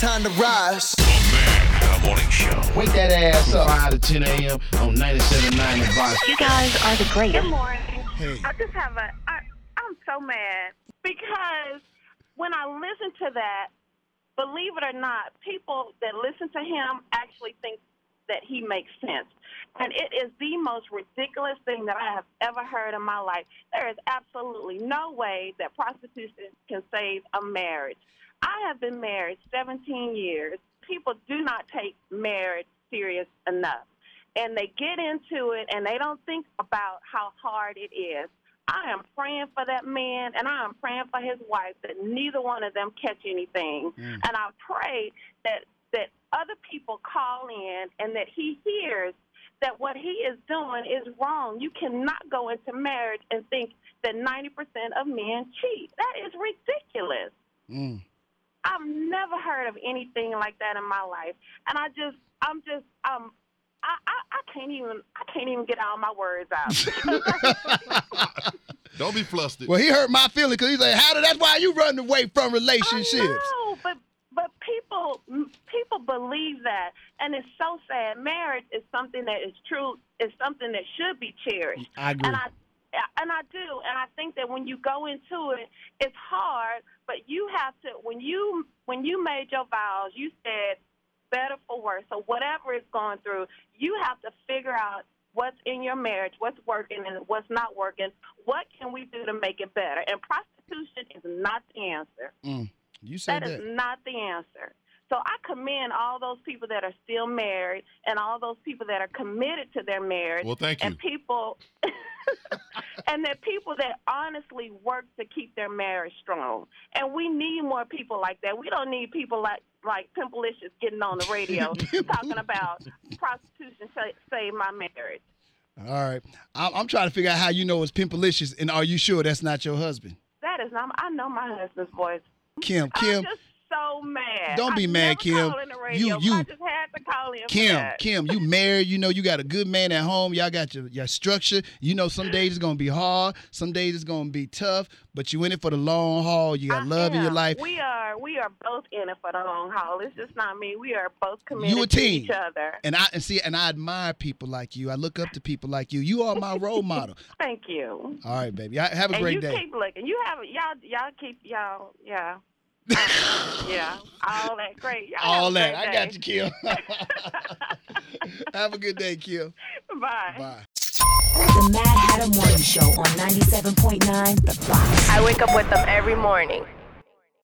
time to rise. The Morning Show. Wake that ass up. 5 to 10 a.m. on 97.9 The Box. You guys are the greatest. Good morning. Hey. I just have I'm so mad because when I listen to that, believe it or not, people that listen to him actually think that he makes sense. And it is the most ridiculous thing that I have ever heard in my life. There is absolutely no way that prostitution can save a marriage. I have been married 17 years. People do not take marriage serious enough. And they get into it and they don't think about how hard it is. I am praying for that man and I am praying for his wife that neither one of them catch anything. And I pray that other people call in and that he hears that what he is doing is wrong. You cannot go into marriage and think that 90% of men cheat. That is ridiculous. I've never heard of anything like that in my life. And I can't even get all my words out. Don't be flustered. Well, he hurt my feelings because he's like, that's why you running away from relationships. No, but people believe that, and it's so sad. Marriage is something that is true. It's something that should be cherished. I agree. And I do, and I think that when you go into it, it's hard. But you have to when you made your vows, you said better for worse. So whatever is going through, you have to figure out what's in your marriage, what's working and what's not working. What can we do to make it better? And prostitution is not the answer. You said that. That is not the answer. So I commend all those people that are still married and all those people that are committed to their marriage. Well, thank you. And people, and that people that honestly work to keep their marriage strong. And we need more people like that. We don't need people like Pimpalicious getting on the radio talking about prostitution saved my marriage. All right. I'm trying to figure out how you know it's Pimpalicious, and are you sure that's not your husband? That is not. I know my husband's voice. Kim. I'm just so mad. Don't be mad, Kim. I just had to call in. Kim, you married. You know you got a good man at home. Y'all got your structure. You know some days it's gonna be hard. Some days it's gonna be tough. But you in it for the long haul. You got love in your life. We are both in it for the long haul. It's just not me. We are both committed you a team. to each other. And I admire people like you. I look up to people like you. You are my role model. Thank you. All right, baby. Have a great day. And you keep looking. You have y'all keep y'all yeah. Yeah, all that great. Y'all all that. I got you, Kim. Have a good day, Kim. Bye. The Mad Hatter Morning Show on 97.9 The Box. I wake up with them every morning.